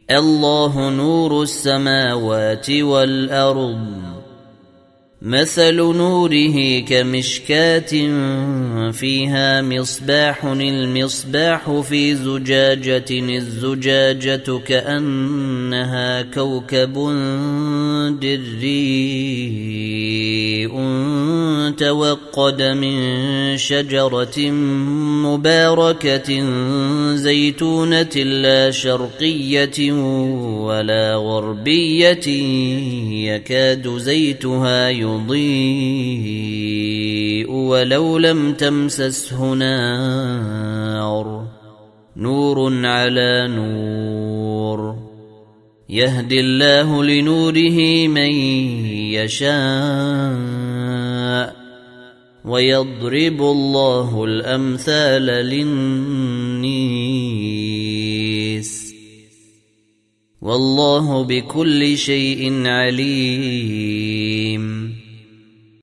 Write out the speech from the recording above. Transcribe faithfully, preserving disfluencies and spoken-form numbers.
الله نور السماوات والأرض مثل نوره كمشكاة فيها مصباح المصباح في زجاجة الزجاجة كأنها كوكب دري توقد من شجرة مباركة زيتونة لا شرقية ولا غربية يكاد زيتها يضيء ولو لم تمسسه نار نور على نور يهدي الله لنوره من يشاء ويضرب الله الأمثال للناس والله بكل شيء عليم.